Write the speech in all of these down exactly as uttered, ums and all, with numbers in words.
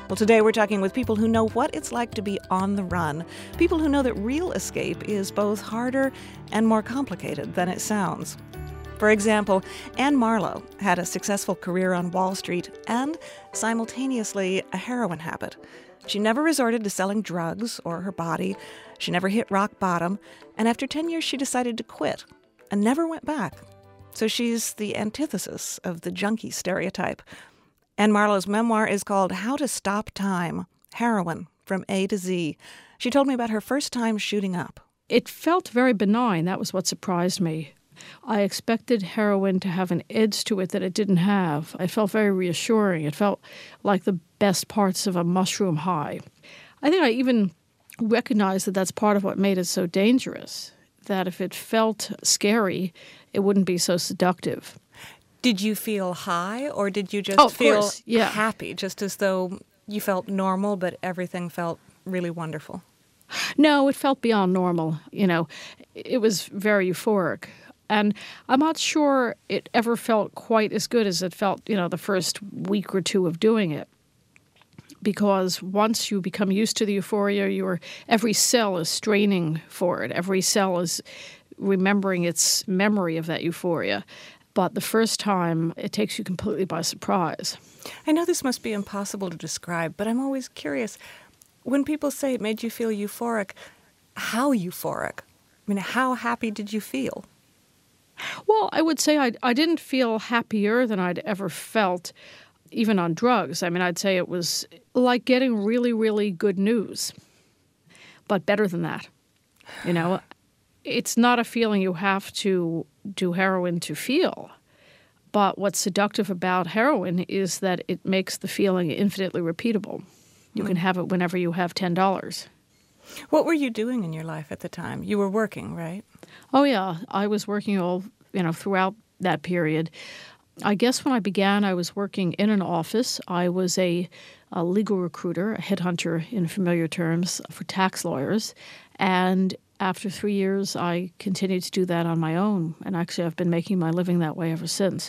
Well, today we're talking with people who know what it's like to be on the run, people who know that real escape is both harder and more complicated than it sounds. For example, Anne Marlowe had a successful career on Wall Street and, simultaneously, a heroin habit. She never resorted to selling drugs or her body. She never hit rock bottom. And after ten years, she decided to quit and never went back. So she's the antithesis of the junkie stereotype. Anne Marlowe's memoir is called How to Stop Time, Heroin, from A to Z. She told me about her first time shooting up. It felt very benign. That was what surprised me. I expected heroin to have an edge to it that it didn't have. It felt very reassuring. It felt like the best parts of a mushroom high. I think I even recognized that that's part of what made it so dangerous, that if it felt scary, it wouldn't be so seductive. Did you feel high, or did you just oh, feel course, yeah. happy, just as though you felt normal, but everything felt really wonderful? No, it felt beyond normal. You know, it was very euphoric. And I'm not sure it ever felt quite as good as it felt, you know, the first week or two of doing it. Because once you become used to the euphoria, your every cell is straining for it. Every cell is remembering its memory of that euphoria. But the first time, it takes you completely by surprise. I know this must be impossible to describe, but I'm always curious. When people say it made you feel euphoric, how euphoric? I mean, how happy did you feel? Well, I would say I, I didn't feel happier than I'd ever felt, even on drugs. I mean, I'd say it was like getting really, really good news, but better than that. You know, it's not a feeling you have to do heroin to feel. But what's seductive about heroin is that it makes the feeling infinitely repeatable. You mm. can have it whenever you have ten dollars. What were you doing in your life at the time? You were working, right? Oh, yeah. I was working all, you know, throughout that period. I guess when I began, I was working in an office. I was a, a legal recruiter, a headhunter in familiar terms, for tax lawyers. And after three years, I continued to do that on my own. And actually, I've been making my living that way ever since.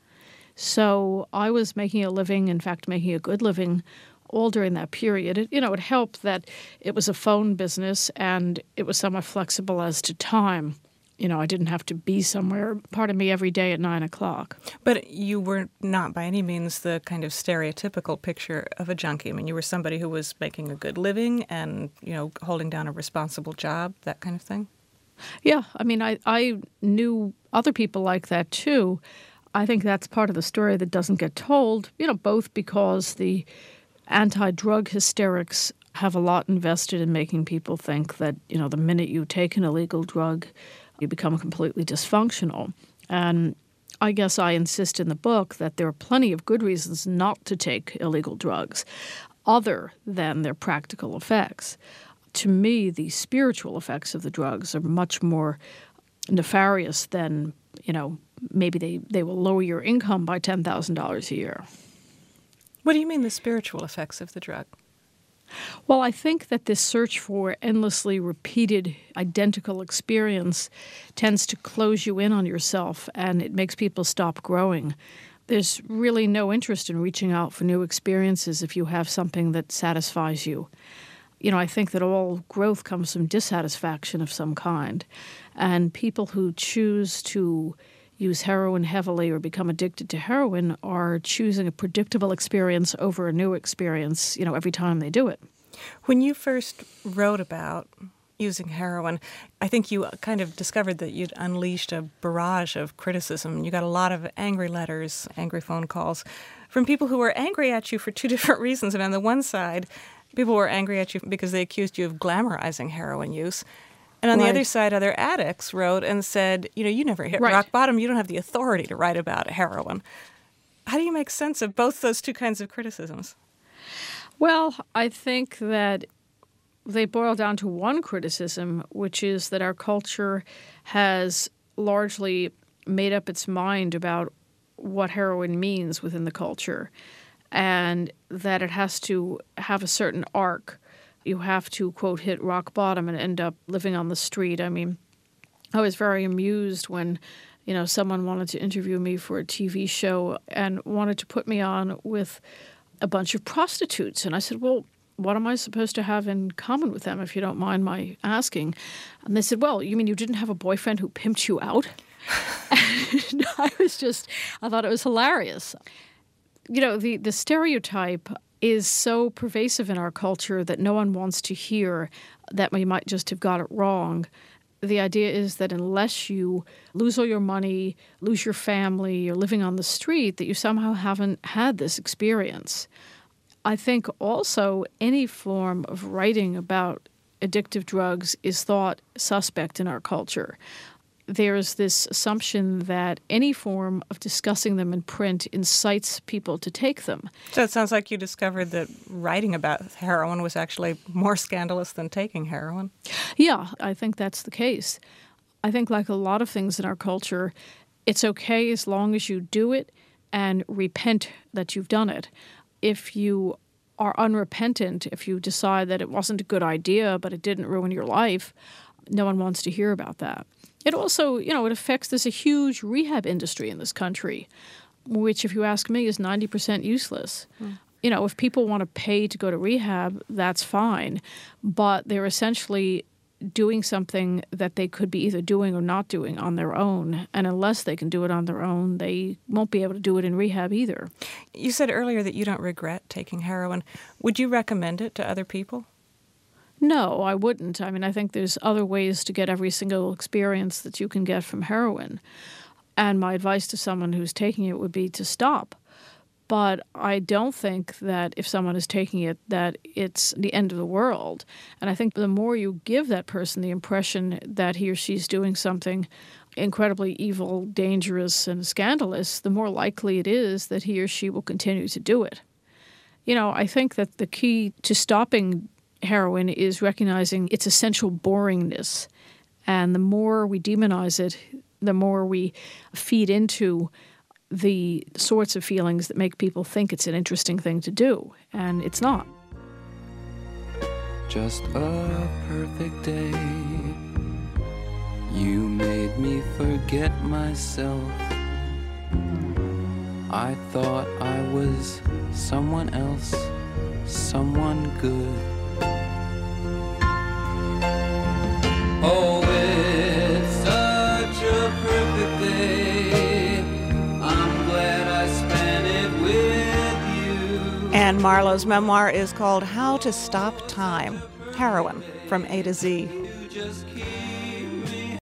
So I was making a living, in fact, making a good living, all during that period. It, you know, it helped that it was a phone business and it was somewhat flexible as to time. You know, I didn't have to be somewhere, pardon me, every day at nine o'clock. But you were not by any means the kind of stereotypical picture of a junkie. I mean, you were somebody who was making a good living and, you know, holding down a responsible job, that kind of thing? Yeah. I mean, I, I knew other people like that, too. I think that's part of the story that doesn't get told, you know, both because the anti-drug hysterics have a lot invested in making people think that, you know, the minute you take an illegal drug, you become completely dysfunctional. And I guess I insist in the book that there are plenty of good reasons not to take illegal drugs, other than their practical effects. To me, the spiritual effects of the drugs are much more nefarious than, you know, maybe they, they will lower your income by ten thousand dollars a year. What do you mean the spiritual effects of the drug? Well, I think that this search for endlessly repeated identical experience tends to close you in on yourself, and it makes people stop growing. There's really no interest in reaching out for new experiences if you have something that satisfies you. You know, I think that all growth comes from dissatisfaction of some kind, and people who choose to use heroin heavily or become addicted to heroin are choosing a predictable experience over a new experience, you know, every time they do it. When you first wrote about using heroin, I think you kind of discovered that you'd unleashed a barrage of criticism. You got a lot of angry letters, angry phone calls from people who were angry at you for two different reasons. And on the one side, people were angry at you because they accused you of glamorizing heroin use. And on right. the other side, other addicts wrote and said, you know, you never hit right. rock bottom. You don't have the authority to write about heroin. How do you make sense of both those two kinds of criticisms? Well, I think that they boil down to one criticism, which is that our culture has largely made up its mind about what heroin means within the culture, and that it has to have a certain arc. You have to, quote, hit rock bottom and end up living on the street. I mean, I was very amused when, you know, someone wanted to interview me for a T V show and wanted to put me on with a bunch of prostitutes. And I said, well, what am I supposed to have in common with them, if you don't mind my asking? And they said, well, you mean you didn't have a boyfriend who pimped you out? And I was just, I thought it was hilarious. You know, the, the stereotype is so pervasive in our culture that no one wants to hear that we might just have got it wrong. The idea is that unless you lose all your money, lose your family, you're living on the street, that you somehow haven't had this experience. I think also any form of writing about addictive drugs is thought suspect in our culture. There's this assumption that any form of discussing them in print incites people to take them. So it sounds like you discovered that writing about heroin was actually more scandalous than taking heroin. Yeah, I think that's the case. I think like a lot of things in our culture, it's okay as long as you do it and repent that you've done it. If you are unrepentant, if you decide that it wasn't a good idea but it didn't ruin your life, no one wants to hear about that. It also, you know, it affects, there's a huge rehab industry in this country, which, if you ask me, is ninety percent useless. Mm. You know, if people want to pay to go to rehab, that's fine. But they're essentially doing something that they could be either doing or not doing on their own. And unless they can do it on their own, they won't be able to do it in rehab either. You said earlier that you don't regret taking heroin. Would you recommend it to other people? No, I wouldn't. I mean, I think there's other ways to get every single experience that you can get from heroin. And my advice to someone who's taking it would be to stop. But I don't think that if someone is taking it, that it's the end of the world. And I think the more you give that person the impression that he or she's doing something incredibly evil, dangerous, and scandalous, the more likely it is that he or she will continue to do it. You know, I think that the key to stopping heroin is recognizing its essential boringness. And the more we demonize it, the more we feed into the sorts of feelings that make people think it's an interesting thing to do. And it's not. Just a perfect day. You made me forget myself. I thought I was someone else, someone good. Oh, it's such a perfect day. I'm glad I spent it with you. Anne Marlow's memoir is called How to Stop Time, Heroin, from A to Z. You just keep